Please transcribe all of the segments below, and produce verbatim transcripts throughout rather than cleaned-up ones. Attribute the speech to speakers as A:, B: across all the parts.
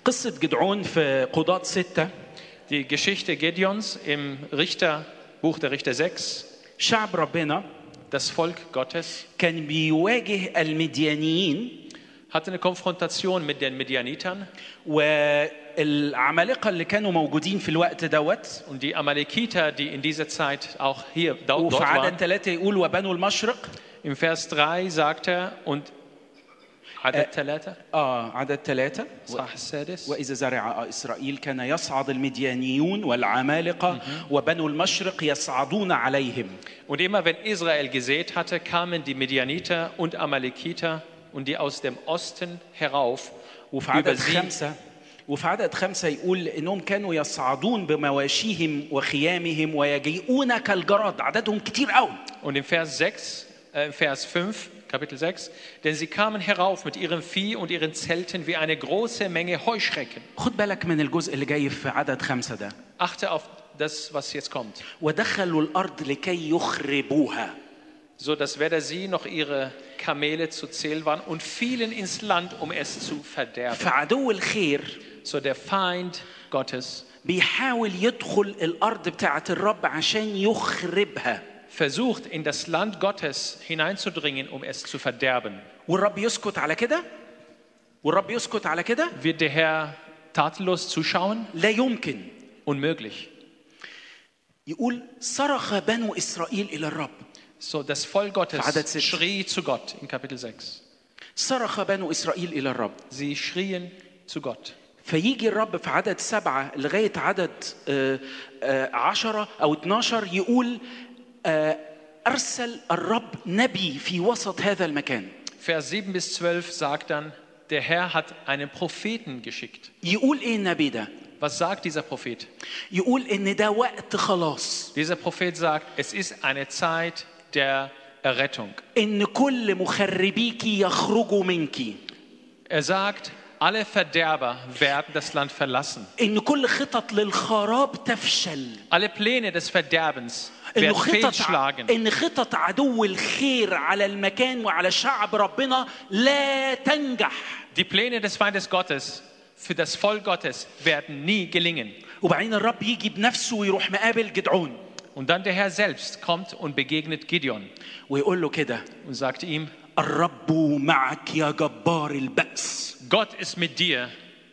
A: قصة جدعون في قضاة ستة.
B: Die Geschichte Gideons im Richter, Buch der Richter sechs.
A: شعب ربنا
B: Das Volk Gottes
A: كان بيواجه المديانيين
B: hatte eine Konfrontation mit den Midianitern
A: والعمالقة اللي كانوا موجودين في الوقت دوت.
B: und die Amalekiter, die in dieser Zeit auch hier dort
A: وفي عدد
B: waren.
A: ثلاثة يقول وبنو المشرق.
B: Im Vers drei sagt er und عدد ثلاثة
A: آه عدد ثلاثة
B: صح السادس
A: وإذا زرع إسرائيل كان يصعد المديانيون والعمالقة وبنو المشرق يصعدون عليهم.
B: Und immer wenn Israel gesät hatte, kamen die Midianiter und Amalekiter und die aus dem Osten herauf
A: وفي
B: über
A: عدد
B: sie.
A: خمسة وفي عدد خمسة يقول إنهم كانوا يصعدون بمواشيهم وخيامهم ويجيئون كالجراد. عددهم كتير قوي.
B: Und im Vers sechs, äh, Vers fünf, Kapitel sechs, denn sie kamen herauf mit ihrem Vieh und ihren Zelten wie eine große Menge Heuschrecken.
A: خد بالك من الجزء اللي جاي في عدد خمسة ده.
B: Achte auf das, was jetzt kommt.
A: ودخلوا الأرض لكي يخربوها.
B: So dass weder sie noch ihre Kamele zu zählen waren und fielen ins Land, um es zu verderben.
A: فعدو الخير
B: So der Feind Gottes
A: بيحاول يدخل الأرض بتاعة الرب عشان يخربها.
B: versucht, in das Land Gottes hineinzudringen, um es zu verderben.
A: والرب يسكت على كده؟ والرب يسكت على كده؟
B: Wird der Herr tatenlos zuschauen?
A: لا يمكن.
B: Unmöglich.
A: يقول صرخ بنو إسرائيل إلى الرب.
B: So, das Volk Gottes schrie zu Gott in Kapitel sechs.
A: صرخ بنو إسرائيل إلى الرب.
B: Sie schrien zu Gott.
A: فيجي الرب في عدد سبعة لغاية عدد عشرة أو اتناشر يقول أرسل الرب نبي في وسط هذا المكان.
B: Vers sieben bis zwölf sagt dann, der Herr hat einen Propheten geschickt.
A: يقول إيه النبي ده؟
B: Was sagt dieser Prophet?
A: يقول إن ده وقت خلاص.
B: Dieser Prophet sagt, es ist eine Zeit der Errettung.
A: إن كل مخربيكي يخرجوا منكي.
B: Er sagt, alle Verderber werden das Land verlassen.
A: إن كل خطط للخراب تفشل.
B: Alle Pläne des Verderbens
A: إن
B: werden
A: خطط
B: fehlschlagen.
A: إن خطط عدو الخير على المكان وعلى شعب ربنا لا تنجح.
B: Die Pläne des Feindes Gottes für das Volk Gottes werden nie gelingen.
A: وبعدين الرب يجي بنفسه ويروح مقابل جدعون.
B: Und dann der Herr selbst kommt und begegnet Gideon
A: ويقول له كده.
B: und sagt ihm,
A: الرب معك يا جبار البأس.
B: Gott ist mit dir,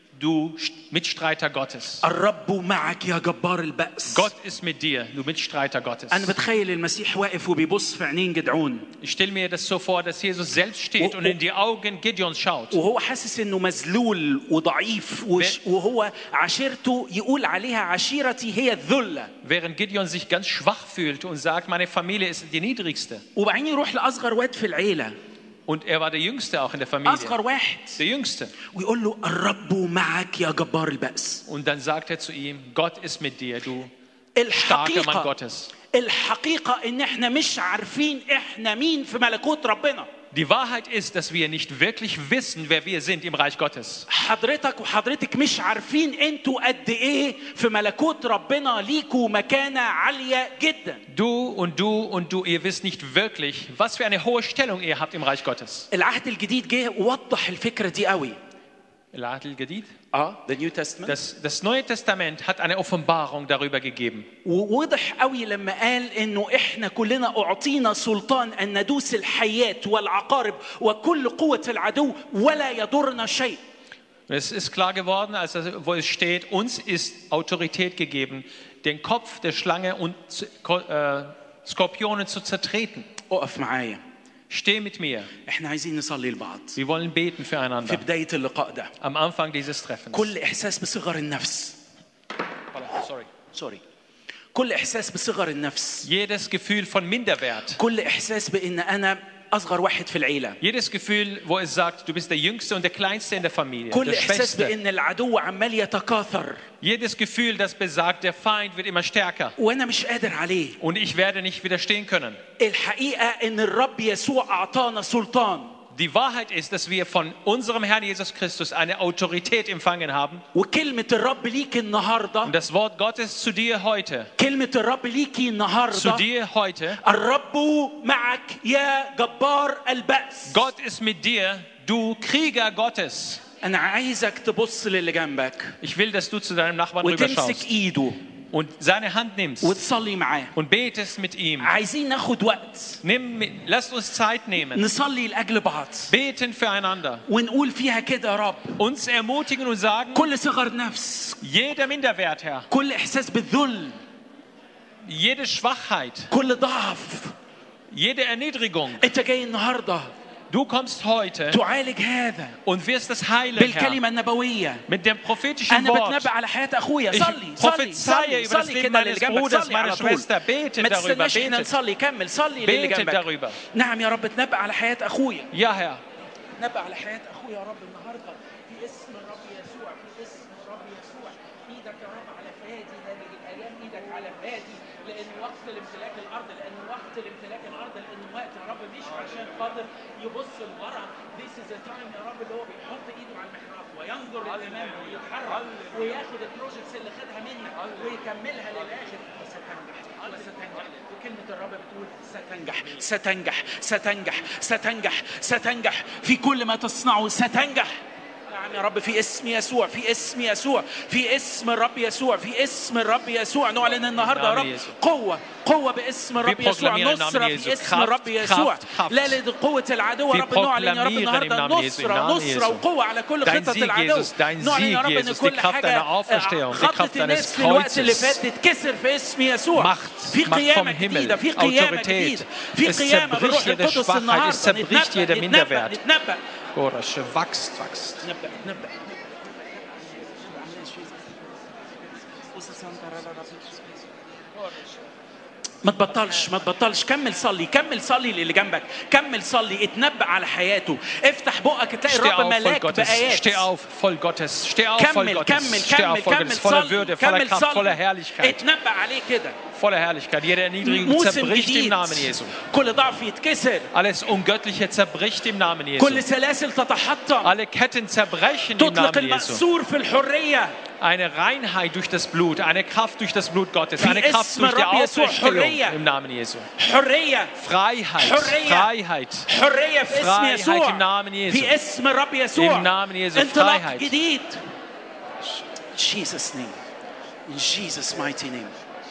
B: du Mitstreiter Gottes.
A: الرب معك يا جبار البأس.
B: Gott ist mit dir, du Mitstreiter Gottes.
A: أنا بتخيل المسيح واقف وبيبص في عينين جدعون.
B: Ich stelle mir das so vor, dass Jesus selbst steht und in die Augen Gideons schaut.
A: وهو حاسس إنه مذلول وضعيف وهو عشيرته يقول عليها عشيرتي هي الذلة.
B: Während Gideon sich ganz schwach fühlt und sagt, meine Familie ist die niedrigste.
A: وبعدين يروح لأصغر واد في العيلة.
B: Und er war der Jüngste auch in der Familie.
A: أصغر واحد.
B: Der Jüngste.
A: ويقول له الرب معك يا جبار البأس.
B: Und dann sagt er zu ihm, Gott ist mit dir, du starker Mann Gottes.
A: الحقيقة إن إحنا مش عارفين إحنا مين في ملكوت ربنا.
B: Die Wahrheit ist, dass wir nicht wirklich wissen, wer wir sind im Reich Gottes.
A: حضرتك وحضرتك مش عارفين انتوا قد ايه في ملكوت ربنا ليكوا مكانة عالية جدا.
B: Du und du und du, ihr wisst nicht wirklich, was für eine hohe Stellung ihr habt im Reich Gottes.
A: العهد الجديد جه ووضح الفكرة دي قوي.
B: العهد الجديد?
A: اه the New Testament.
B: Das, das Neue Testament hat eine Offenbarung darüber gegeben.
A: ووضح قوي لما قال انه احنا كلنا اعطينا سلطان ان ندوس الحيات والعقارب وكل قوة العدو ولا يضرنا شيء.
B: Es ist klar geworden, als es, wo es steht, uns ist Autorität gegeben, den Kopf der Schlange und äh, Skorpione zu zertreten.
A: اقف معايا.
B: Steh mit mir.
A: احنا عايزين نصلي لبعض.
B: Wir wollen beten füreinander.
A: في بداية اللقاء ده.
B: Am Anfang dieses Treffens.
A: كل إحساس بصغر النفس.
B: Sorry.
A: Sorry. كل إحساس بصغر النفس.
B: Jedes Gefühl von Minderwert.
A: كل إحساس بإن أنا أصغر واحد في العيلة.
B: Jedes Gefühl, wo es sagt, du bist der Jüngste und der Kleinste in der Familie.
A: كل إحساس بإن العدو عمال يتكاثر.
B: Jedes Gefühl, das besagt, der Feind wird immer stärker.
A: وأنا مش قادر عليه.
B: Und ich werde nicht widerstehen können.
A: الحقيقة إن الرب يسوع أعطانا سلطان.
B: Die Wahrheit ist, dass wir von unserem Herrn Jesus Christus eine Autorität empfangen haben.
A: وكلمة الرب ليك النهاردة.
B: Und das Wort Gottes zu dir heute.
A: كلمة الرب ليكي النهاردة.
B: Zu dir heute.
A: الرب معك يا جبار البأس.
B: Gott ist mit dir, du Krieger Gottes.
A: أنا عايزك تبص للي جنبك
B: Ich will, dass du zu deinem Nachbarn
A: وتمسك
B: rüberschaust
A: إيده
B: und seine Hand nimmst
A: وتصلي معاه.
B: und betest mit ihm.
A: عايزين ناخد وقت
B: Nimm, lasst uns Zeit nehmen,
A: نصلي لأجل بعض
B: beten füreinander,
A: ونقول فيها كده يا رب
B: uns ermutigen und sagen,
A: كل صغر نفس،
B: jeder Minderwert, Herr,
A: كل إحساس بالذل،
B: jede Schwachheit,
A: كل ضعف،
B: jede Erniedrigung.
A: أنت جاي النهاردة
B: Du kommst heute
A: تعالج هذا
B: und wirst es heilen, Herr,
A: بالكلمة النبوية.
B: mit dem prophetischen
A: أنا
B: Wort.
A: بتنبأ على حياة أخويا.
B: Ich
A: صلي صلي
B: prophezeie
A: صلي
B: über das
A: صلي
B: Leben
A: كده للي
B: meines
A: جنبك.
B: Bruders,
A: صلي على
B: meiner
A: طول.
B: Schwester. Bete
A: ما
B: darüber,
A: تستناش احنا
B: bete,
A: نصلي. كمل صلي للي
B: bete
A: جنبك.
B: darüber.
A: نعم يا رب تنبأ على حياة أخويا.
B: Ja, Herr,
A: تنبأ على حياة أخويا يا رب النهاردة في اسم الرب يسوع، في اسم الرب يسوع. إيدك يا رب على فادي هذه الأيام، إيدك على فادي، لأن وقت الامتلاك الأرض، لأن وقت الامتلاك الأرض، لأن وقت يا رب مش عشان خاطر يبص لورا. This is a time يا رب اللي هو بيحط إيده على المحراب وينظر للأمام ويتحرك وياخد البروجكتس اللي خدها منك ويكملها للآخر. وستنجح وستنجح، وكلمة الرب بتقول ستنجح ستنجح ستنجح ستنجح ستنجح في كل ما تصنعه. ستنجح. نعم يا رب في اسم يسوع، في اسم يسوع، في اسم الرب يسوع، في اسم الرب يسوع. نعلن النهارده يا رب قوة، قوة باسم الرب يسوع، نصرة في اسم الرب يسوع. لا لقوة العدو يا رب. نعلن يا رب النهارده نصرة، نصرة وقوة على كل خطط العدو. نعلن يا رب ان كل حاجة خطت الناس في الوقت اللي فات تتكسر في اسم يسوع. في قيامة جديدة، في قيامة جديدة، في قيامة بالروح القدس النهارده. نتنبأ نتنبأ نتنبأ.
B: Orasche wächst, wächst.
A: نبدأ نبدأ. ما تبطلش ما تبطلش. كمل صلي، كمل صلي للي جنبك، كمل صلي، اتنبأ على حياته. افتح بقك تلاقي الرب ملاك بآيات.
B: Steh auf, voll Gottes. Steh auf, voll
A: كمل
B: Gottes.
A: كمل
B: Steh
A: كمل
B: auf, voll
A: كمل
B: Gottes. Voller
A: صلي،
B: Würde, voller
A: كمل
B: Kraft, voller
A: صلي.
B: Herrlichkeit.
A: اتنبأ عليه كده.
B: Voller Herrlichkeit. Jede Erniedrigung
A: موسم
B: zerbricht im
A: جديد.
B: Namen Jesu.
A: كل ضعف يتكسر.
B: Alles Ungöttliche zerbricht im Namen Jesu.
A: كل سلاسل تتحطم.
B: Alle Ketten zerbrechen im
A: تطلق
B: Namen Jesu.
A: المأسور في الحرية.
B: Eine Reinheit durch das Blut, eine Kraft durch das Blut Gottes,
A: في
B: eine Kraft
A: اسم
B: durch die
A: الرب يسوع
B: Auferstehung
A: حرية.
B: im Namen Jesu.
A: حرية
B: Freiheit,
A: حرية.
B: Freiheit,
A: حرية في اسم
B: Freiheit
A: يسوع.
B: im Namen Jesu.
A: في اسم الرب يسوع.
B: Im Namen Jesu,
A: انطلاق
B: Freiheit.
A: جديد. Jesus name. In Jesus mighty name.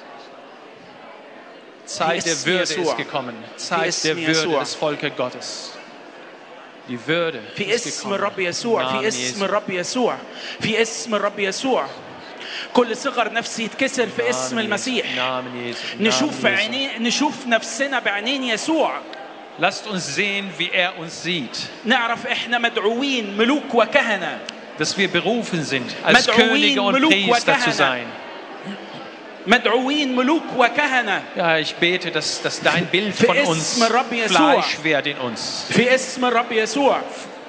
B: Zeit der
A: اسم
B: Würde
A: يسوع.
B: ist gekommen. Zeit
A: اسم
B: der Würde
A: يسوع.
B: des Volkes Gottes. Die Würde
A: في
B: ist
A: اسم
B: gekommen.
A: الرب
B: Im
A: يسوع،
B: Namen
A: في اسم
B: Jesu.
A: الرب يسوع، في اسم الرب يسوع. كل صغر نفسي يتكسر في اسم
B: Namen Jesu.
A: المسيح.
B: Namen Jesu.
A: نشوف
B: Namen Jesu.
A: عينين، نشوف نفسنا بعينين يسوع.
B: Lasst uns sehen, wie er uns sieht.
A: نعرف احنا مدعوين ملوك وكهنة.
B: Dass wir berufen sind, als
A: مدعوين
B: Könige und
A: ملوك
B: Priester
A: وكهنة.
B: zu sein.
A: مدعوين ملوك وكهنة.
B: Ja, ich bete, dass, dass dein Bild
A: في
B: von uns
A: اسم الرب يسوع.
B: Fleisch wird in uns.
A: في اسم الرب يسوع.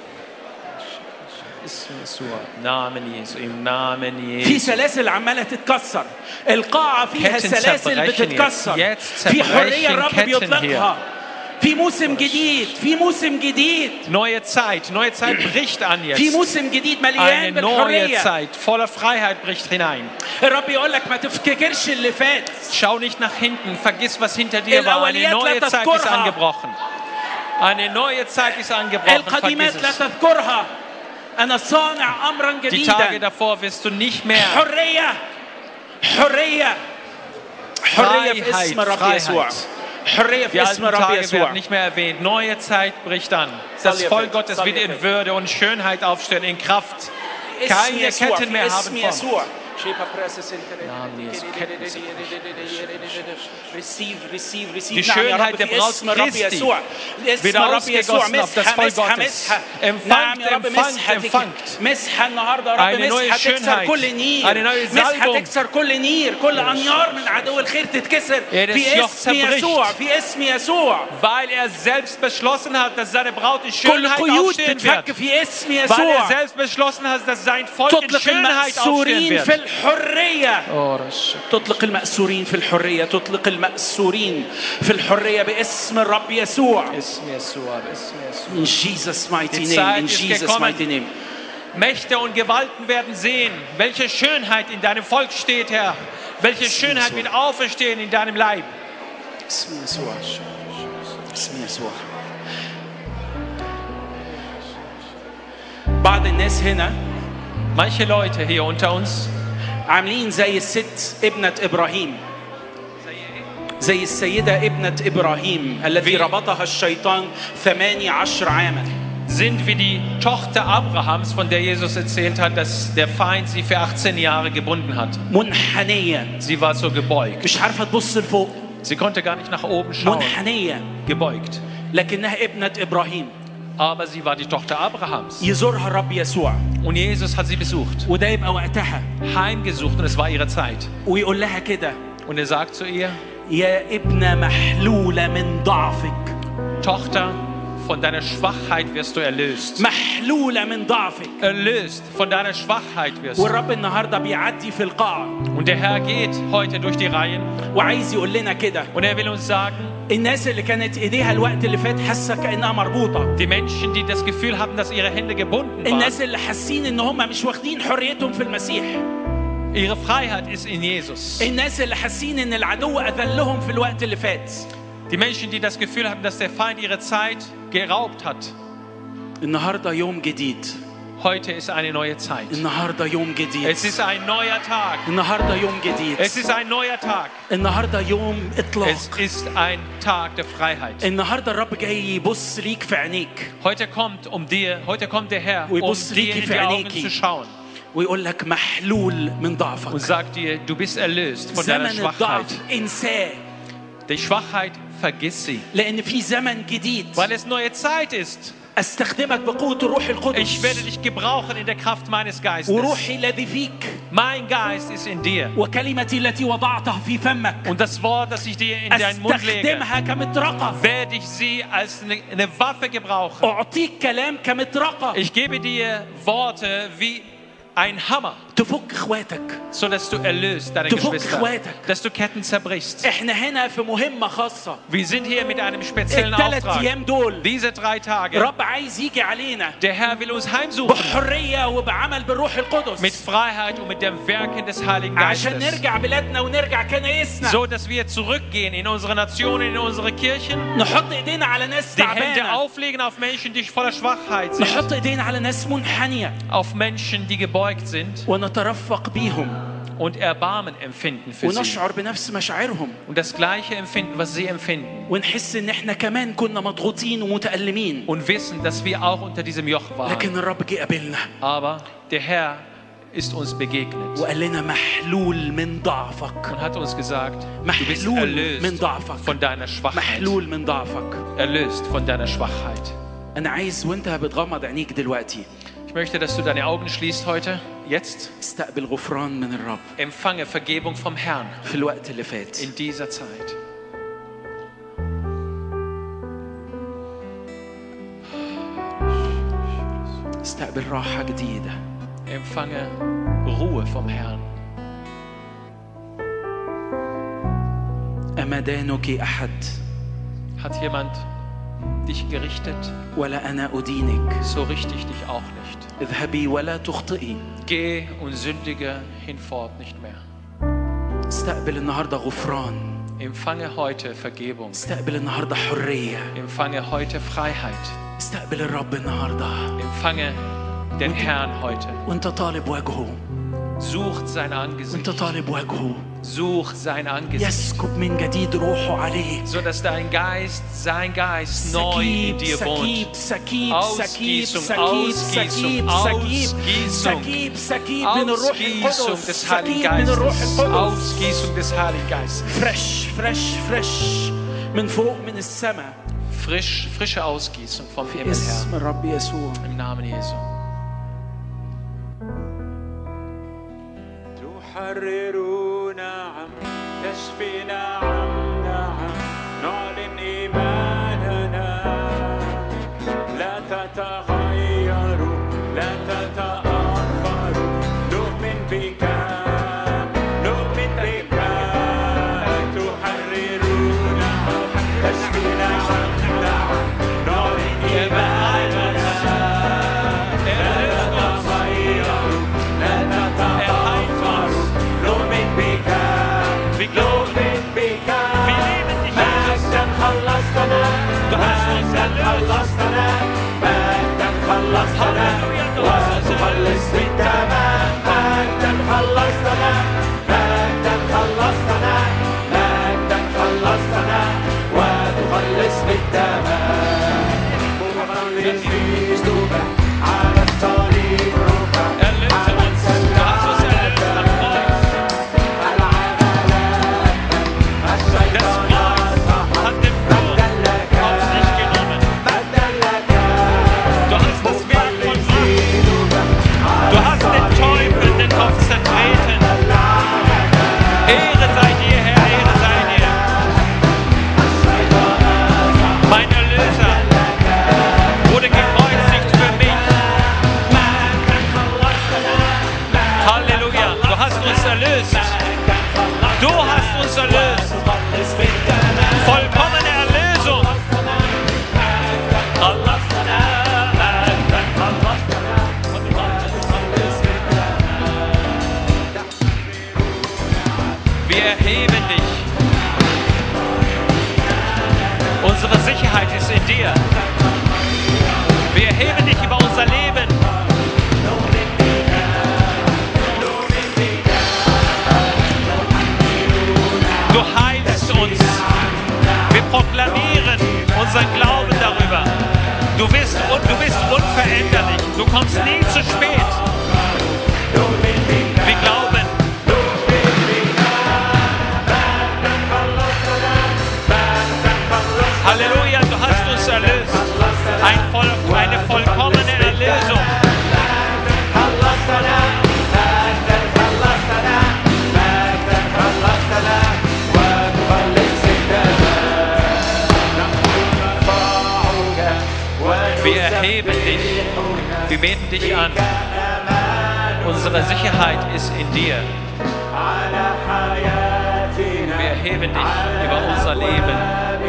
B: Ism Yeshua. Namen Jesu. Im Namen
A: في
B: Jesu.
A: سلاسل عمالة تتكسر. القاعة فيها
B: Ketten
A: سلاسل
B: zerbrechen
A: بتتكسر.
B: jetzt. Jetzt
A: في
B: zerbrechen
A: حرية الرب
B: Ketten
A: بيطلقها. في موسم جديد، في موسم جديد،
B: Neue Zeit, neue Zeit bricht an
A: في
B: jetzt.
A: موسم جديد مليان
B: Eine neue
A: بالحرية.
B: Zeit voller Freiheit bricht hinein.
A: الرب يقول لك ما تفتكرش اللي فات.
B: Schau nicht nach hinten, vergiss, was hinter dir war. Eine
A: الأوليات
B: neue
A: لا
B: Zeit ist
A: تذكرها.
B: angebrochen. Eine neue Zeit ist angebrochen, vergiss
A: القديمات لا
B: es.
A: تذكرها. أنا صانع أمرا
B: Die Tage
A: جديدا.
B: davor wirst du nicht mehr.
A: حرية حرية حرية في
B: Freiheit,
A: اسم الرب يسوع.
B: Freiheit.
A: حرية
B: Die
A: في اسم
B: alten
A: الرب
B: Tage
A: يسوع.
B: werden nicht mehr erwähnt. Neue Zeit bricht an. Das
A: Salve,
B: Volk Gottes
A: Salve,
B: wird in Würde und Schönheit aufstehen, in Kraft.
A: اسم
B: Keine
A: يسوع
B: Ketten mehr
A: في
B: haben
A: اسم
B: von.
A: يسوع.
B: Die Schönheit der Braut Christi wird ausgegossen auf das Volk Gottes. Empfangt, empfangt, empfangt.
A: مسحة النهارده يا رب.
B: Eine neue
A: مسحة تكسر
B: Schönheit,
A: كل نير.
B: eine neue
A: مسحة
B: Salbung.
A: تكسر كل نير. كل أنيار من عدو الخير تتكسر
B: Jedes
A: في
B: Joch
A: اسم
B: zerbricht.
A: يسوع. في اسم يسوع.
B: Weil er selbst beschlossen hat, dass seine Braut in
A: كل
B: Schönheit
A: قيود
B: aufstehen
A: تتفك
B: wird.
A: في اسم
B: Weil er
A: يسوع.
B: selbst beschlossen hat, dass sein Volk in
A: تطلق
B: Schönheit aufstehen
A: المأسورين في
B: wird.
A: الحرية.
B: Oh, das
A: تطلق المأسورين في الحرية. تطلق المأسورين في الحرية باسم الرب يسوع.
B: ist Yeshua, ist Yeshua.
A: In Jesus mighty
B: Die
A: name.
B: Zeit
A: In
B: ist
A: Jesus
B: gekommen.
A: mighty name.
B: Mächte und Gewalten werden sehen, welche Schönheit in deinem Volk steht, Herr. Welche Schönheit wird auferstehen in deinem Leib.
A: اسم يسوع. اسم يسوع. بعض الناس هنا
B: Manche Leute hier unter uns
A: عاملين زي الست ابنة إبراهيم، زي السيدة ابنة إبراهيم التي ربطها الشيطان ثماني عشر عاما.
B: sind wie die Tochter Abrahams, von der Jesus erzählt hat, dass der Feind sie für achtzehn Jahre gebunden hat.
A: منحنية.
B: Sie war so gebeugt.
A: مش عارفة تبص لفوق.
B: Sie konnte gar nicht nach oben schauen.
A: منحنية.
B: Gebeugt.
A: لكنها ابنة إبراهيم.
B: Aber sie war die Tochter Abrahams.
A: يزورها الرب يسوع.
B: Und Jesus hat sie besucht.
A: وده يبقى وقتها.
B: Heimgesucht und es war ihre Zeit.
A: ويقول لها كده.
B: Und er sagt zu ihr:
A: يا ابنة محلولة من ضعفك.
B: Tochter, von deiner Schwachheit wirst du erlöst.
A: محلولة من ضعفك.
B: Erlöst, von deiner Schwachheit wirst du.
A: والرب النهاردة بيعدي في القاعة.
B: Und der Herr geht heute durch die Reihen.
A: وعايز يقول لنا كده.
B: Und er will uns sagen:
A: الناس اللي كانت ايديها الوقت اللي فات حاسة كأنها مربوطة.
B: Die Menschen, die das Gefühl hatten, dass ihre Hände gebunden waren.
A: الناس اللي حاسين إن هم مش واخدين حريتهم في المسيح.
B: Ihre Freiheit ist in Jesus.
A: الناس اللي حاسين إن العدو أذلهم في الوقت اللي فات.
B: Die Menschen, die das Gefühl hatten, dass der Feind ihre Zeit geraubt hat.
A: النهاردة يوم جديد.
B: Heute ist eine neue Zeit.
A: النهاردة يوم جديد.
B: Es ist ein neuer Tag.
A: النهاردة يوم جديد.
B: Es ist ein neuer Tag.
A: النهاردة يوم إطلاق.
B: Es ist ein Tag der Freiheit.
A: النهاردة الرب جاي يبص ليك في عينيك.
B: Heute kommt um dir, heute kommt der Herr, um
A: ويبص
B: dir
A: ليكي
B: in
A: في
B: die Augen
A: عينيكي.
B: zu schauen.
A: ويقول لك محلول من
B: Und
A: ضعفك.
B: sagt dir, du bist erlöst von deiner
A: زمن
B: Schwachheit.
A: الضعف انساه.
B: Die Schwachheit, vergiss sie.
A: لأن في زمن جديد.
B: Weil es neue Zeit ist.
A: استخدمك بقوة الروح القدس.
B: Ich werde dich gebrauchen in der Kraft meines Geistes.
A: وروحي الذي فيك.
B: Mein Geist ist in dir.
A: وكلمتي التي وضعتها في فمك.
B: Und das Wort, das ich dir in deinen Mund lege,
A: استخدمها كمطرقة.
B: werde ich sie als eine, eine Waffe gebrauchen.
A: أعطيك كلام كمطرقة.
B: Ich gebe dir Worte wie ein Hammer,
A: تفك اخواتك.
B: so dass du erlöst deine
A: تفك
B: Geschwister,
A: اخواتك.
B: dass du Ketten zerbrichst.
A: احنا هنا في مهمة خاصة.
B: Wir sind hier mit einem speziellen
A: الثلاث
B: Auftrag.
A: أيام دول.
B: Diese drei Tage,
A: رب عايز يجي علينا.
B: der Herr will uns heimsuchen.
A: بحرية وبعمل بالروح القدس.
B: Mit Freiheit und mit dem Wirken des Heiligen
A: عشان
B: Geistes.
A: نرجع بلادنا ونرجع كنايسنا.
B: So, dass wir zurückgehen in unsere Nationen, in unsere Kirchen.
A: نحط ايدينا على ناس
B: Die Hände
A: تعبانة.
B: auflegen auf Menschen, die voller Schwachheit sind.
A: نحط ايدينا على ناس منحنية.
B: Auf Menschen, die gebeugt sind.
A: ونترفق بيهم.
B: Und Erbarmen empfinden für sie.
A: ونشعر بنفس مشاعرهم.
B: Und das Gleiche empfinden, was sie empfinden.
A: ونحس ان احنا كمان كنا مضغوطين ومتألمين.
B: Und wissen, dass wir auch unter diesem Joch waren.
A: لكن الرب جه قابلنا.
B: Aber der Herr ist uns begegnet.
A: وقال لنا محلول من ضعفك.
B: Und hat uns gesagt, du bist
A: محلول
B: erlöst
A: من ضعفك.
B: von deiner Schwachheit.
A: محلول من ضعفك.
B: Erlöst von deiner Schwachheit.
A: أنا عايز وأنت بتغمض عينيك دلوقتي.
B: Ich möchte, dass du deine Augen schließt heute, jetzt.
A: استقبل غفران من الرب.
B: Empfange Vergebung vom Herrn
A: في الوقت اللي فات.
B: in dieser Zeit.
A: استقبل راحة جديدة.
B: Empfange Ruhe vom Herrn.
A: أما دانك أحد.
B: Hat jemand dich gerichtet?
A: ولا أنا أدينك.
B: So richte ich dich auch nicht.
A: اذهبي ولا تخطئي.
B: Geh und sündige hinfort nicht mehr.
A: استقبل النهاردة غفران.
B: Empfange heute Vergebung.
A: استقبل النهاردة حرية.
B: Empfange heute Freiheit.
A: استقبل الرب النهاردة.
B: Empfange den Herrn heute.
A: وأنت طالب وجهه.
B: Sucht sein Angesicht.
A: وأنت طالب وجهه.
B: Such sein Angesicht.
A: يسكب من جديد روحه عليك.
B: So dass dein Geist, sein Geist neu in dir wohnt. Ausgießung, Ausgießung, Ausgießung, Ausgießung des Heiligen Geistes. Ausgießung des Heiligen Geistes.
A: فريش فريش فريش من فوق من السماء.
B: Frisch, frische Ausgießung vom
A: في
B: Himmel
A: اسم
B: her.
A: الرب يسوع.
B: Im Namen Jesu.
C: تحرر نعم تشفي نعم نعم نعلن إيماننا لا تتغير لا تتأخر نؤمن بك نؤمن بك تحرر نعم تشفي نعم نعم نعلن إيماننا لا تتغير لا تتأخر نؤمن بك نؤمن بك مجدا خلصتنا مجدا خلصتنا مجدا خلصتنا
B: hast uns erlöst. Du hast uns erlöst. Vollkommene Erlösung. Wir erheben dich. Unsere Sicherheit ist in dir. Wir erheben dich über unser Leben. Du heilst uns. Wir proklamieren unseren Glauben darüber. Du bist, du bist unveränderlich. Du kommst nie zu spät. Wir glauben. Halleluja, du hast uns erlöst. Ein Voll, eine vollkommene Erlösung. Wir erheben dich. Wir beten dich an. Unsere Sicherheit ist in dir. Wir erheben dich über unser Leben.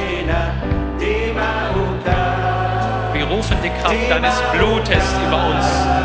B: Wir rufen die Kraft deines Blutes über uns.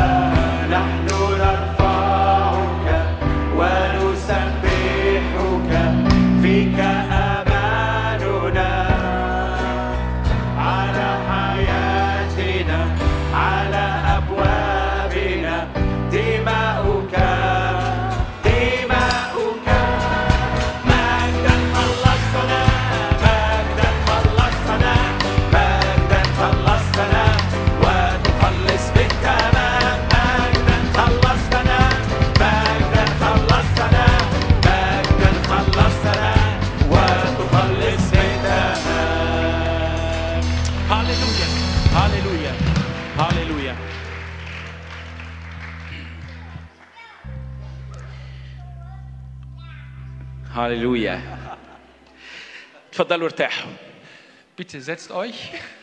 A: هاليلويا. تفضلوا ارتاحوا.
B: Bitte setzt euch.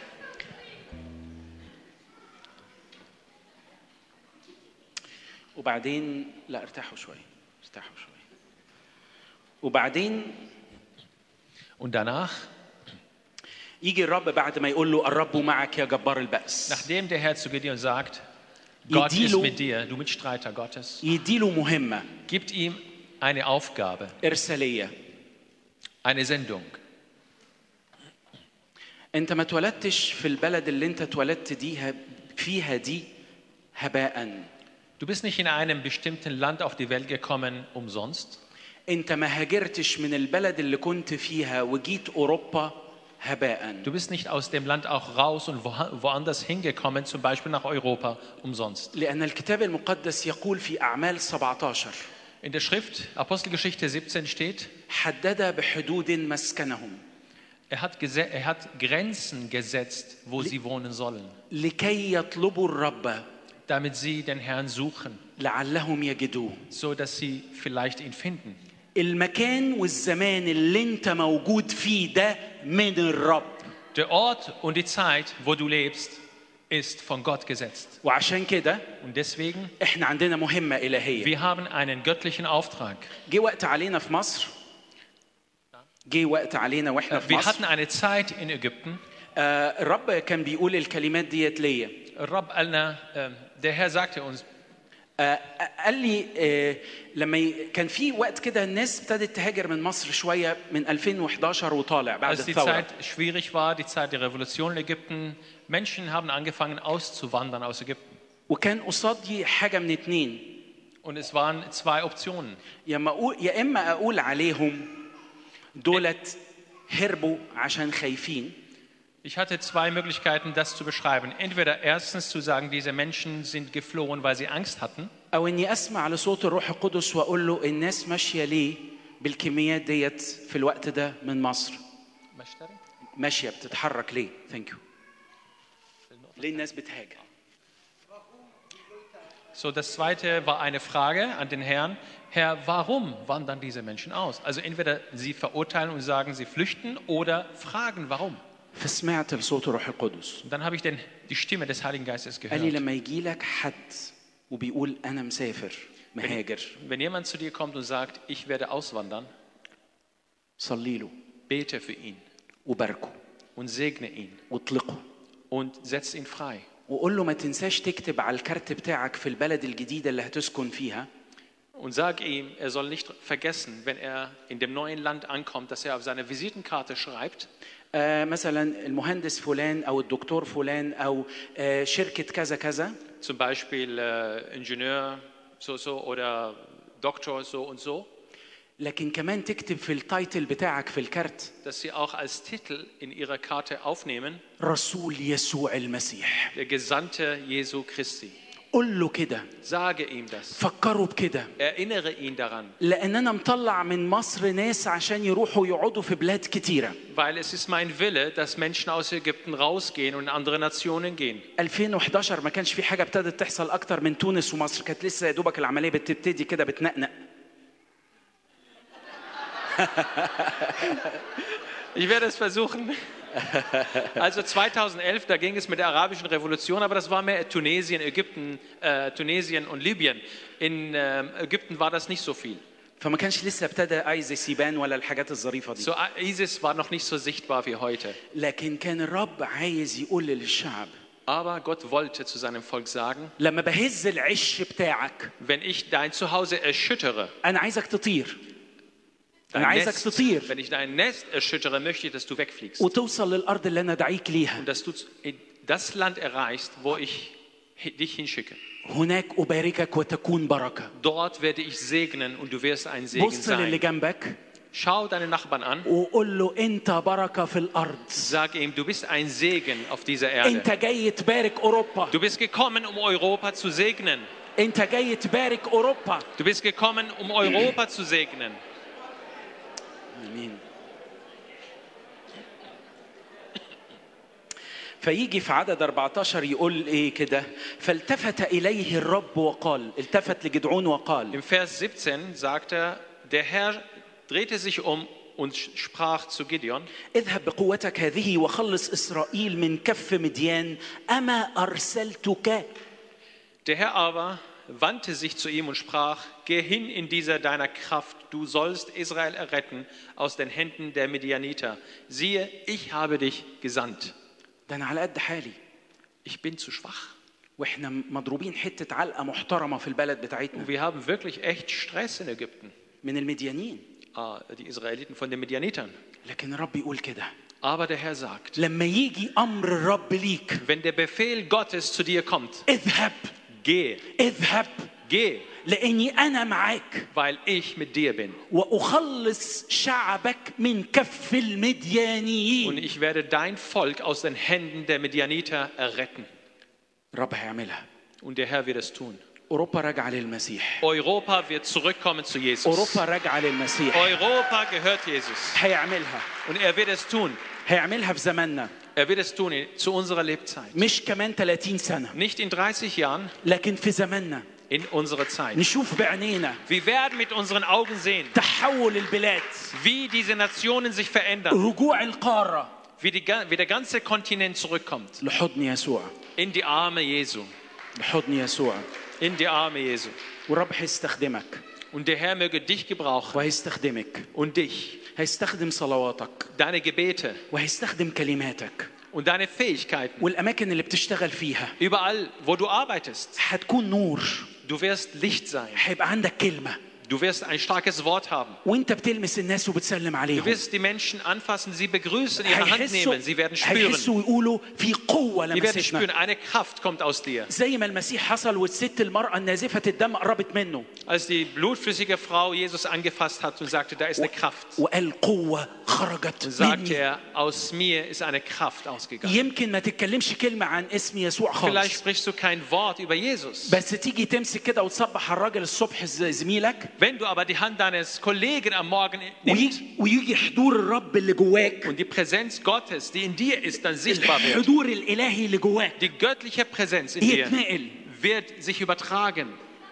A: وبعدين لا ارتاحوا شوي. ارتاحوا شوي. وبعدين
B: Und danach,
A: يجي الرب بعد ما يقول له الرب معك يا جبار البأس.
B: nachdem der Herr zu Gideon sagt, Gott ist mit dir, du Mitstreiter Gottes,
A: يديله مهمة.
B: gibt ihm eine Aufgabe,
A: إرسالية.
B: eine Sendung.
A: أنت ما اتولدتش في البلد اللي أنت اتولدت دي فيها دي هباءً.
B: Du bist nicht in einem bestimmten Land auf die Welt gekommen umsonst.
A: أنت ما هاجرتش من البلد اللي كنت فيها وجيت أوروبا هباءً.
B: Du bist nicht aus dem Land auch raus und woanders hingekommen, zum Beispiel nach Europa umsonst.
A: لأن الكتاب المقدس يقول في أعمال سبعتاشر.
B: In der Schrift Apostelgeschichte siebzehn steht,
A: حدد بحدود مسكنهم.
B: Er hat, gese- er hat Grenzen gesetzt, wo sie wohnen sollen,
A: لكي يطلبوا الرب
B: damit sie den Herrn suchen,
A: لعلهم يجدوه.
B: so dass sie vielleicht ihn finden.
A: المكان والزمان اللي انت موجود فيه ده من الرب.
B: Der Ort und die Zeit, wo du lebst, ist von Gott gesetzt.
A: وعشان كده
B: Und deswegen,
A: احنا عندنا مهمة إلهية.
B: wir haben einen göttlichen Auftrag.
A: جه وقت علينا في مصر. جه وقت علينا واحنا في
B: Wir
A: مصر.
B: hatten eine Zeit in Ägypten.
A: آه الرب كان بيقول الكلمات ديت ليا.
B: Rob Alner, äh, der Herr sagte uns,
A: آه قال لي آه لما ي... كان في وقت كده الناس ابتدت تهاجر من مصر شوية من ألفين وحداشر وطالع بعد
B: als die
A: الثورة.
B: Zeit schwierig war, die Zeit der Revolution in Ägypten, Menschen haben angefangen auszuwandern aus Ägypten.
A: وكان قصادي حاجة من اتنين.
B: Und es waren zwei Optionen.
A: يا اما اقول يا اما اقول عليهم دولت هربوا عشان خايفين.
B: Ich hatte zwei Möglichkeiten, das zu beschreiben. Entweder erstens zu sagen, diese Menschen sind geflohen, weil sie Angst hatten.
A: او اني اسمع لصوت الروح القدس واقول له الناس ماشيه ليه بالكميات ديت في الوقت ده من مصر. ماشيه بتتحرك ليه؟ ثانك يو. ليه الناس بتهاجر؟
B: So, das zweite war eine Frage an den Herrn. Herr, warum wandern diese Menschen aus? Also entweder sie verurteilen und sagen, sie flüchten oder fragen, warum.
A: فسمعت لصوت الروح القدس.
B: Und dann habe ich den, die Stimme des Heiligen Geistes
A: قال لي
B: gehört.
A: لما يجي لك حد وبيقول انا مسافر.
D: مهاجر
B: Wenn jemand zu dir kommt und sagt, ich werde auswandern,
D: صلي له
B: bete für ihn
D: وباركه
B: und segne ihn
D: واطلقه
B: und setz ihn frei.
D: وقول له ما تنساش تكتب على الكارت بتاعك في البلد الجديدة اللي هتسكن فيها
B: Und sag ihm, er soll nicht vergessen, wenn er in dem neuen Land ankommt, dass er auf seine Visitenkarte schreibt,
D: آه مثلا المهندس فلان أو الدكتور فلان أو آه شركة كذا كذا
B: zum Beispiel äh, Ingenieur so so oder Doktor so und so,
D: لكن كمان تكتب في التايتل بتاعك في الكارت
B: dass sie auch als Titel in ihrer Karte aufnehmen,
D: رسول يسوع المسيح.
B: der Gesandte Jesu Christi.
D: قل له كده
B: Sage ihm das.
D: فكروا بكده
B: Erinnere ihn daran.
D: لأن أنا مطلع من مصر ناس عشان يروحوا يقعدوا في بلاد كتيرة.
B: Weil es ist mein Wille, dass Menschen aus Ägypten rausgehen und in andere Nationen gehen.
D: ألفين وإحداشر ما كانش في حاجة ابتدت تحصل أكتر من تونس ومصر، كانت لسه يا دوبك العملية بتبتدي كده بتنقنق.
B: Ich werde es versuchen. Also zweitausendelf, da ging es mit der arabischen Revolution, aber das war mehr Tunesien, Ägypten, äh, Tunesien und Libyen. In äh, Ägypten war das nicht so viel.
D: فما كانش لسه ابتدى ايزيس يبان ولا الحاجات الظريفة دي.
B: So ISIS war noch nicht so sichtbar wie heute.
D: لكن كان الرب عايز يقول للشعب
B: Aber Gott wollte zu seinem Volk sagen,
D: لما بهز العش بتاعك
B: wenn ich dein Zuhause erschüttere,
D: أنا عايزك تطير. أنا
B: dein
D: عايزك
B: Nest,
D: تطير
B: wenn ich dein Nest erschüttere, möchte ich, dass du wegfliegst.
D: وتوصل للأرض اللي أنا دعيك ليها.
B: Und dass du in das Land erreichst, wo ich dich hinschicke.
D: هناك أباركك وتكون بركة.
B: Dort werde ich segnen und du wirst ein Segen
D: بص للي
B: sein.
D: جنبك
B: Schau deine Nachbarn an.
D: وقول له أنت بركة في الأرض.
B: Sag ihm, du bist ein Segen auf dieser
D: أنت
B: Erde.
D: جاي تبارك أوروبا.
B: Du bist gekommen, um Europa zu segnen.
D: أنت جاي تبارك أوروبا.
B: Du bist gekommen, um Europa zu segnen.
D: آمين. فيجي في عدد أربعة عشر يقول ايه كده فالتفت اليه الرب وقال التفت لجدعون وقال
B: Im Vers siebzehn sagt er, der Herr drehte sich um und sprach zu Gideon,
D: اذهب بقوتك هذه وخلص إسرائيل من كف مديان أما أرسلتك.
B: der Herr aber wandte sich zu ihm und sprach, geh hin in dieser deiner Kraft, du sollst Israel erretten aus den Händen der Midianiter. Siehe, ich habe dich gesandt.
D: ده أنا على قد حالي
B: Ich bin zu schwach.
D: واحنا مضروبين حتة علقة محترمة في البلد بتاعتنا
B: Wir haben wirklich echt Stress in Ägypten.
D: من المديانين.
B: Ah, die Israeliten von den Midianitern.
D: لكن الرب يقول كده
B: Aber der Herr sagt,
D: لما يجي أمر الرب ليك
B: wenn der Befehl Gottes zu dir kommt,
D: اذهب
B: geh,
D: اذهب
B: geh,
D: لأني أنا معاك
B: weil ich mit dir bin.
D: وأخلص شعبك من كف
B: Und
D: المديانيين.
B: ich werde dein Volk aus den Händen der Midianiter erretten.
D: الرب هيعملها.
B: Und der Herr wird es tun.
D: أوروبا راجعة للمسيح.
B: Europa wird zurückkommen zu Jesus.
D: أوروبا راجعة للمسيح.
B: Europa gehört Jesus.
D: هيعملها.
B: Und er wird es tun.
D: هيعملها في زماننا.
B: Er wird es tun zu unserer Lebzeit.
D: مش كمان ثلاثين سنة
B: Nicht in dreißig Jahren,
D: لكن في زماننا
B: in unserer Zeit.
D: نشوف بعينينا
B: Wir werden mit unseren Augen sehen,
D: تحول البلاد
B: wie diese Nationen sich verändern,
D: رجوع القارة
B: wie, die, wie der ganze Kontinent zurückkommt.
D: لحضن يسوع
B: In die Arme Jesu.
D: لحضن يسوع.
B: In die Arme Jesu.
D: والرب هيستخدمك
B: Und der Herr möge dich gebrauchen
D: وهيستخدمك.
B: und dich,
D: هيستخدم صلواتك
B: deine Gebete
D: وهيستخدم كلماتك
B: und deine Fähigkeiten.
D: والأماكن اللي بتشتغل فيها
B: Überall, wo du arbeitest,
D: هتكون نور.
B: du wirst Licht sein.
D: هيبقى عندك كلمة
B: Du wirst ein starkes Wort haben.
D: وانت بتلمس الناس وبتسلم
B: Du
D: عليهم
B: wirst die Menschen anfassen, sie begrüßen, ihre Hand nehmen. Sie werden spüren.
D: هيحسوا ويقولوا في قوة
B: Sie werden spüren,
D: لمستنا.
B: eine Kraft kommt aus dir.
D: زي ما المسيح حصل والست المرأة النازفة الدم قربت منه
B: Als die blutflüssige Frau Jesus angefasst hat und sagte, da ist eine Kraft,
D: وقال قوة خرجت
B: sagte
D: مني.
B: er, aus mir ist eine Kraft ausgegangen.
D: يمكن ما تتكلمش كلمة عن اسم يسوع
B: Vielleicht
D: خالص
B: sprichst du kein Wort über Jesus.
D: بس تيجي تمسك كده وتصبح على الراجل الصبح ز- زميلك
B: Wenn du aber die Hand deines Kollegen am Morgen nimmst
D: ويجي, ويجي حضور الرب اللي جواك
B: und die Präsenz Gottes, die in dir ist, dann sichtbar wird,
D: الحضور الإلهي اللي جواك
B: die göttliche Präsenz in dir
D: يتنقل
B: wird sich übertragen.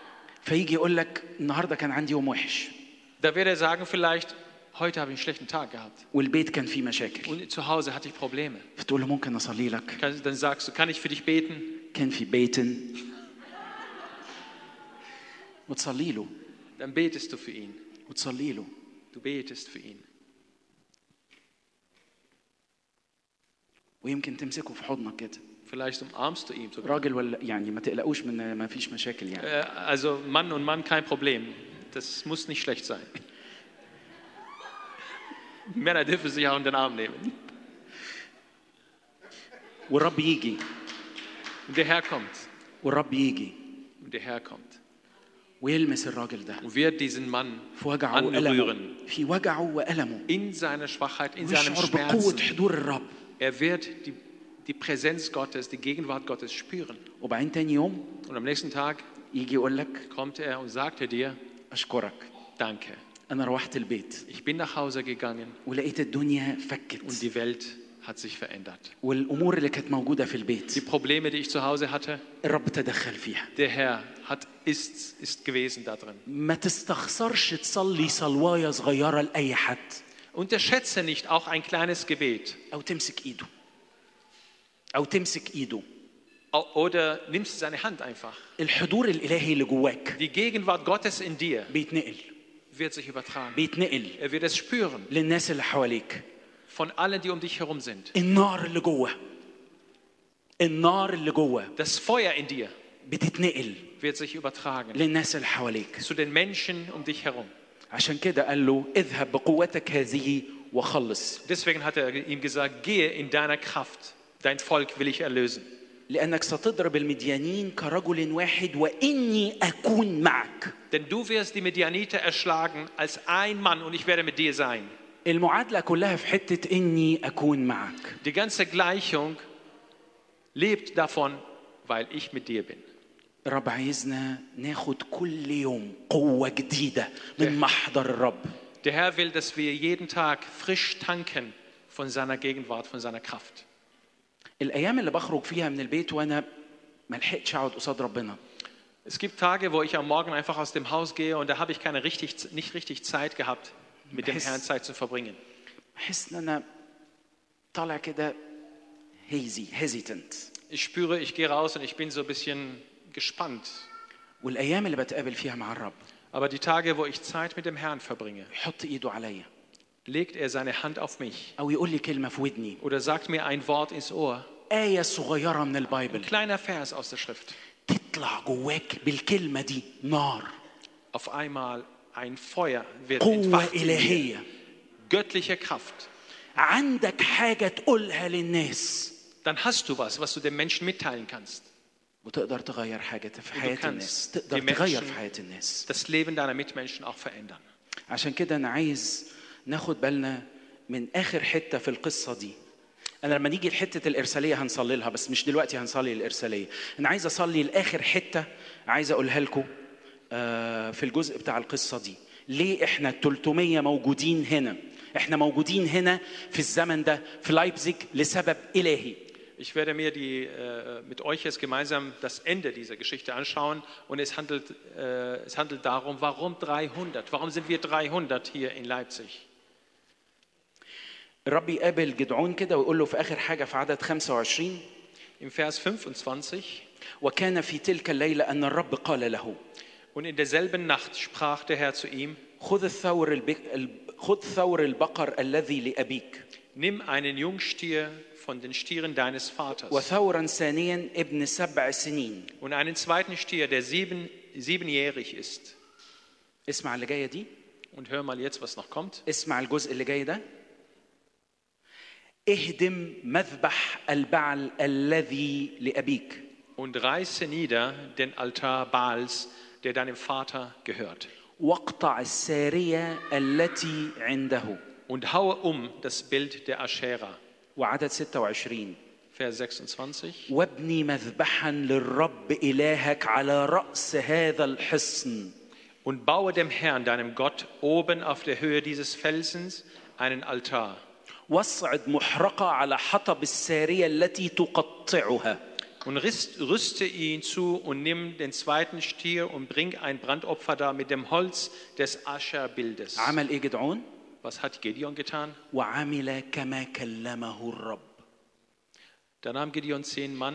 D: فيجي يقول لك النهارده كان عندي يوم وحش
B: Da wird er sagen vielleicht, heute habe ich einen schlechten Tag gehabt
D: والبيت كان فيه مشاكل
B: und zu Hause hatte ich Probleme.
D: فتقول له ممكن أصلي لك
B: Kann- Dann sagst du, kann ich für dich beten?
D: كان في بيت وتصلي له
B: dann betest du für ihn.
D: وتصلي له.
B: Du betest für ihn.
D: ويمكن تمسكه في حضنك كده.
B: Vielleicht umarmst du ihn sogar.
D: راجل ولا يعني ما تقلقوش من ما فيش مشاكل يعني.
B: Äh, also Mann und Mann, kein Problem. Das muss nicht schlecht sein. Männer dürfen sich auch in den Arm nehmen.
D: والرب يجي.
B: Und der Herr kommt.
D: والرب يجي.
B: Und der Herr kommt.
D: ويلمس الراجل ده.
B: Und wird diesen Mann
D: في وجعه وألمه.
B: anrühren.
D: في وجعه وألمه.
B: In seiner Schwachheit, in seinem
D: ويشعر بقوة
B: Schmerzen.
D: حضور الرب.
B: Er wird die, die Präsenz Gottes, die Gegenwart Gottes spüren.
D: وبعدين تاني يوم
B: Und am nächsten Tag
D: يجي يقول لك
B: kommt er und sagte dir,
D: أشكرك.
B: danke.
D: أنا روحت البيت
B: Ich bin nach Hause gegangen
D: ولقيت الدنيا
B: und
D: فكت.
B: die Welt hat sich verändert.
D: والأمور اللي كانت موجودة في
B: Die
D: البيت
B: Probleme, die ich zu Hause hatte,
D: الرب تدخل فيها.
B: der Herr hat, ist, ist gewesen da drin.
D: ما تستخسرش تصلي صلواية صغيرة لأي حد
B: Unterschätze nicht auch ein kleines Gebet
D: أو تمسك إيده أو تمسك إيده.
B: oder nimmst seine Hand einfach.
D: الحضور الإلهي اللي جواك
B: Die Gegenwart Gottes in dir
D: بيتنقل
B: wird sich übertragen.
D: بيتنقل
B: Er wird es spüren
D: للناس اللي حواليك.
B: von allen, die um dich herum sind.
D: النار اللي جوه النار اللي جوه
B: Das Feuer in dir
D: بتتنقل
B: wird sich übertragen
D: للناس اللي حواليك.
B: zu den Menschen um dich herum.
D: عشان كده قال له اذهب بقوتك هذه وخلص.
B: Deswegen hat er ihm gesagt, gehe in deiner Kraft, dein Volk will ich erlösen.
D: لأنك ستضرب المديانين كرجل واحد وإني أكون معك.
B: Denn du wirst die Midianiter erschlagen als ein Mann und ich werde mit dir sein.
D: المعادلة كلها في حتة إني أكون معك.
B: Die ganze Gleichung lebt davon, weil ich mit dir bin.
D: الرب عايزنا ناخد كل يوم قوة جديدة من محضر الرب.
B: Der Herr will, dass wir jeden Tag frisch tanken von seiner Gegenwart, von seiner Kraft.
D: الأيام اللي بخرج فيها من البيت وأنا ما لحقتش أقعد قصاد ربنا.
B: Es gibt Tage, wo ich am Morgen einfach aus dem Haus gehe und da habe ich keine richtig, nicht richtig Zeit gehabt, mit dem Herrn Zeit zu verbringen.
D: أحس إن أنا طالع كده hazy, hesitant.
B: Ich spüre, ich gehe raus und ich bin so ein bisschen gespannt.
D: والأيام اللي بتقابل فيها مع الرب
B: Aber die Tage, wo ich Zeit mit dem Herrn verbringe,
D: يحط إيده عليا
B: legt er seine Hand auf mich
D: أو يقول لي كلمة في ودني.
B: oder sagt mir ein Wort ins Ohr.
D: آية صغيرة من
B: Ein
D: البايبل
B: kleiner Vers aus der Schrift.
D: تطلع جواك بالكلمة دي نار.
B: Auf einmal ein Feuer wird
D: قوة
B: entfacht in dir.
D: إلهية.
B: Göttliche Kraft.
D: عندك حاجة تقولها للناس.
B: Dann hast du was, was du den Menschen mitteilen kannst.
D: وتقدر تغير حاجة في
B: Du
D: حياة
B: kannst
D: الناس.
B: die
D: تقدر تغير
B: Menschen,
D: في حياة الناس.
B: das Leben deiner Mitmenschen auch verändern.
D: عشان كده أنا عايز ناخد بالنا من آخر حتة في القصة دي. أنا لما نيجي لحتة الإرسالية هنصلي لها بس مش دلوقتي هنصلي الإرسالية. أنا عايز أصلي لآخر حتة عايز أقولها لكم في الجزء بتاع القصة دي. ليه إحنا ثلاثمية موجودين هنا؟ إحنا موجودين هنا في الزمن ده في لايبزيج لسبب إلهي.
B: Ich werde mir die, äh, mit euch jetzt gemeinsam das Ende dieser Geschichte anschauen und es handelt, äh, es handelt darum, warum dreihundert? Warum sind wir dreihundert hier in Leipzig?
D: الرب يقابل جدعون كده ويقول له في آخر حاجة في عدد خمسة وعشرين.
B: Im Vers fünfundzwanzig.
D: وكان في تلك الليلة أن الرب قال له.
B: Und in derselben Nacht sprach der Herr zu ihm:
D: خذ الثور البك... خذ ثور البقر الذي لأبيك.
B: Nimm einen Jungstier von den Stieren deines Vaters.
D: وثورا ثانيا ابن سبع سنين.
B: Und einen zweiten Stier, der sieben, siebenjährig ist.
D: اسمع اللي جاية دي.
B: Und hör mal jetzt, was noch kommt.
D: اسمع الجزء اللي جاي ده. اهدم مذبح البعل الذي لأبيك.
B: Und reiße nieder den Altar Baals, der deinem Vater gehört.
D: واقطع السارية التي عنده.
B: Und haue um das Bild der Aschera.
D: وعدد ستة وعشرين.
B: Vers sechsundzwanzig.
D: وابني مذبحا للرب إلهك على رأس هذا الحصن.
B: Und baue dem Herrn, deinem Gott, oben auf der Höhe dieses Felsens einen Altar.
D: واصعد محرقة على حطب السارية التي تقطعها.
B: Und rüste ihn zu und nimm den zweiten Stier und bring ein Brandopfer dar mit dem Holz des Ascher-Bildes.
D: عمل إيه جدعون؟
B: Was hat Gideon getan?
D: وعمل كما كلمه الرب.
B: Da nahm Gideon zehn Mann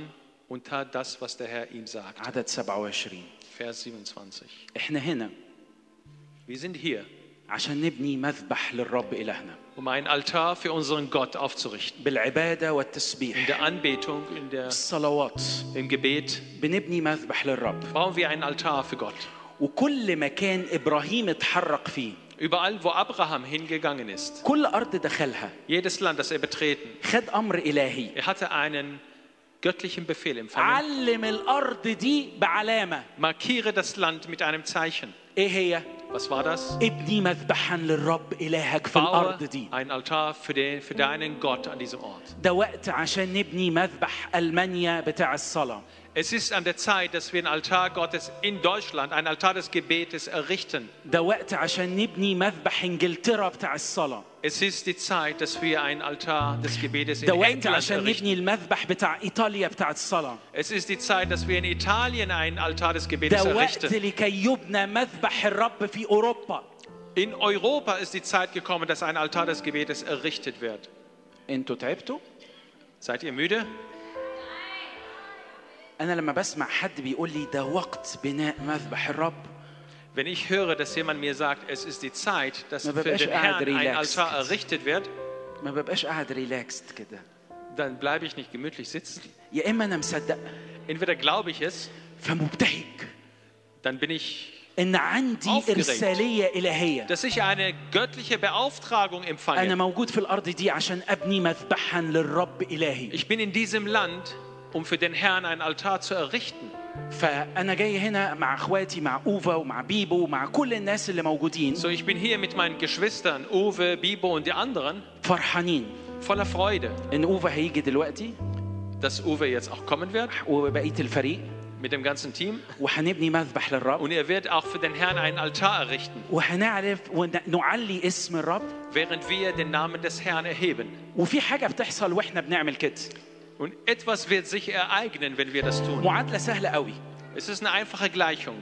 B: und tat das, was der Herr ihm sagte.
D: عدد سبعة وعشرين.
B: Vers siebenundzwanzig.
D: احنا هنا
B: Wir sind hier,
D: عشان نبني مذبح للرب إلهنا
B: um einen Altar für unseren Gott aufzurichten.
D: بالعبادة
B: In
D: والتسبيح
B: der Anbetung, in der,
D: الصلوات
B: im Gebet
D: بنبني مذبح للرب.
B: bauen wir einen Altar für Gott.
D: وكل مكان إبراهيم اتحرك فيه
B: Überall, wo Abraham hingegangen ist,
D: كل أرض دخلها
B: jedes Land, das er betreten,
D: خد أمر إلهي
B: er hatte einen göttlichen Befehl empfangen.
D: علم الأرض دي بعلامة.
B: Markiere das Land mit einem Zeichen.
D: إيه هي؟
B: Was war das?
D: ابني مذبحا للرب إلهك في
B: Baue
D: الأرض دي.
B: ein Altar für, den, für deinen Gott an diesem Ort.
D: ده وقت عشان نبني مذبح ألمانيا بتاع الصلاة.
B: Es ist an der Zeit, dass wir einen Altar Gottes in Deutschland, einen Altar des Gebetes errichten.
D: ده وقت عشان نبني مذبح إنجلترا بتاع الصلاة.
B: Es ist die Zeit, dass wir einen Altar des Gebetes in
D: ده وقت
B: England
D: عشان
B: errichten.
D: نبني المذبح بتاع إيطاليا بتاع الصلاة.
B: Es ist die Zeit, dass wir in Italien einen Altar des Gebetes
D: ده وقت
B: errichten.
D: لكي يبنى مذبح الرب في أوروبا.
B: In Europa ist die Zeit gekommen, dass ein Altar des Gebetes errichtet wird.
D: انتوا تعبتوا؟
B: Seid ihr müde?
D: أنا لما بسمع حد بيقول لي ده وقت بناء مذبح الرب
B: Wenn ich höre, dass jemand mir sagt, es ist die Zeit, dass
D: Ma
B: für
D: bebqax
B: den
D: qاعد
B: Herrn ein
D: relaxed.
B: Altar errichtet wird,
D: ما ببقاش قاعد ريلاكست كده.
B: dann bleibe ich nicht gemütlich sitzen.
D: يا إما أنا مصدق
B: Entweder glaube ich es,
D: فمبتهج
B: dann bin ich,
D: إن عندي
B: Aufgeregt.
D: إرسالية إلهية.
B: dass ich eine göttliche Beauftragung
D: أنا
B: empfange.
D: موجود في الأرض دي عشان أبني مذبحا للرب إلهي.
B: Ich bin in diesem Land, um für den Herrn einen Altar zu errichten.
D: فأنا جاي هنا مع أخواتي مع أوفا ومع بيبو ومع كل الناس اللي موجودين
B: So, ich bin hier mit meinen Geschwistern, Uwe, Bibo und die anderen,
D: فرحانين
B: voller Freude,
D: إن أوفا هيجي دلوقتي
B: dass Uwe jetzt auch kommen wird
D: وبقية الفريق
B: mit dem ganzen Team.
D: وهنبني مذبح للرب
B: Und er wird auch für den Herrn einen Altar errichten,
D: وهنعرف ونعلي اسم الرب.
B: während wir den Namen des Herrn erheben.
D: وفي حاجة بتحصل وإحنا بنعمل كده.
B: Und etwas wird sich ereignen, wenn wir das tun.
D: معادلة سهلة قوي.
B: Es ist eine einfache Gleichung.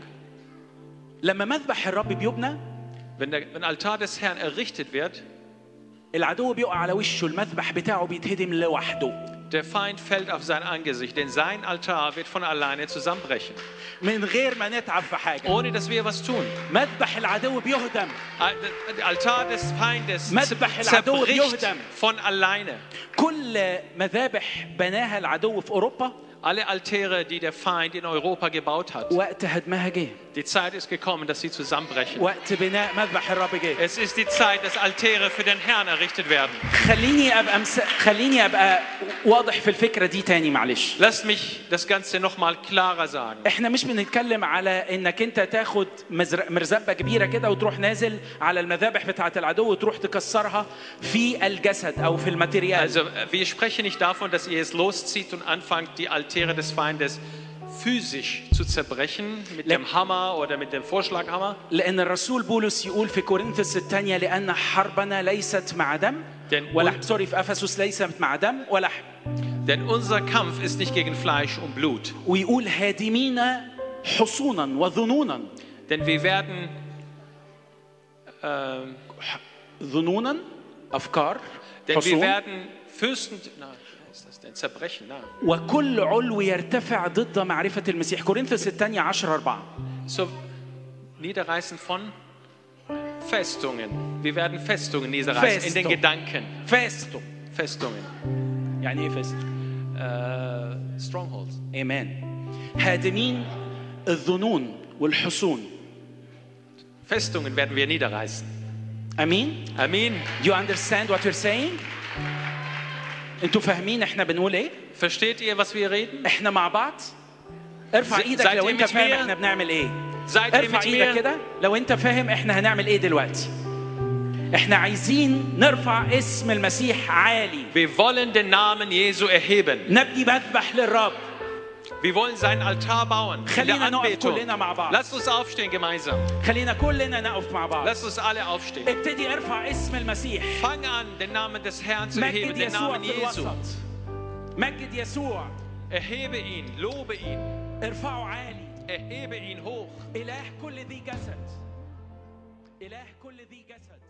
D: لما مذبح الرب بيبنى
B: Wenn der wenn Altar des Herrn errichtet wird,
D: العدو بيقع على وشه المذبح بتاعه بيتهدم لوحده
B: der Feind fällt auf sein Angesicht, denn sein Altar wird von alleine zusammenbrechen,
D: من غير ما نتعب في حاجة.
B: ohne dass wir was tun.
D: مذبح العدو بيهدم.
B: Der Altar des Feindes
D: مذبح العدو
B: zerbricht
D: بيهدم.
B: von alleine.
D: كل مذابح بناها العدو في أوروبا
B: Alle Altäre, die der Feind in Europa gebaut hat,
D: وقت هدمها جه.
B: die Zeit ist gekommen, dass sie zusammenbrechen.
D: وقت بناء مذبح الرب جه.
B: Es ist die Zeit, dass Altäre für den Herrn errichtet werden.
D: خليني أبقى مس... خليني أبقى واضح في الفكرة دي تاني معلش.
B: Lasst mich das Ganze noch mal klarer sagen.
D: احنا مش بنتكلم على انك انت تاخد مزر... مرزبة كبيرة كده وتروح نازل على المذابح بتاعة العدو وتروح تكسرها في الجسد او في الماتيريال.
B: Also, wir sprechen nicht davon, dass ihr es loszieht und anfangt, die Altäre des Feindes physisch zu zerbrechen mit dem Hammer oder mit dem Vorschlaghammer.
D: لأن الرسول بولس يقول في كورنثوس الثانية لأن حربنا ليست مع دم ولا سوري في أفسس ليست مع دم ولا.
B: Denn unser Kampf ist nicht gegen Fleisch und Blut.
D: ويقول هادمين حصونا وظنونا.
B: Denn wir werden äh,
D: ظنونا أفكار.
B: Denn
D: حصون.
B: wir werden Fürsten, na, wie heißt das denn? Zerbrechen, na.
D: وكل علو يرتفع ضد معرفة المسيح. كورنثوس الثانية عشرة أربعة.
B: So niederreißen von Festungen. Wir werden Festungen niederreißen in den Gedanken.
D: Festung.
B: Festungen.
D: يعني إيه فست؟
B: Äh, Strongholds.
D: إيمان. هادمين الظنون والحصون.
B: Festungen werden wir niederreißen.
D: أمين.
B: Amen.
D: You understand what we're saying? أنتوا فاهمين إحنا بنقول إيه؟
B: Versteht ihr, was wir reden?
D: إحنا مع بعض. ارفع
B: Se-
D: إيدك
B: seid
D: لو
B: ihr
D: أنت
B: mit
D: فاهم
B: mir?
D: إحنا بنعمل إيه.
B: Seid ihr
D: ارفع
B: mit
D: إيدك
B: mir?
D: كده لو أنت فاهم إحنا هنعمل إيه دلوقتي. إحنا عايزين نرفع اسم المسيح عالي.
B: Wir wollen den Namen Jesu erheben.
D: نبني مذبح للرب.
B: Wir wollen seinen Altar bauen in der
D: خلينا نقف
B: Anbetung.
D: كلنا مع بعض.
B: Lasst uns aufstehen gemeinsam.
D: خلينا كلنا نقف مع بعض.
B: Lasst uns alle aufstehen.
D: ابتدي ارفع اسم المسيح.
B: Fang an, den Namen des Herrn zu erheben,
D: مجد
B: den
D: يسوع
B: Namen
D: في
B: Jesu.
D: الوسط. مجد يسوع.
B: Erhebe ihn, lobe ihn,
D: ارفعه عالي.
B: erhebe ihn hoch.
D: إله كل ذي جسد. إله كل ذي جسد.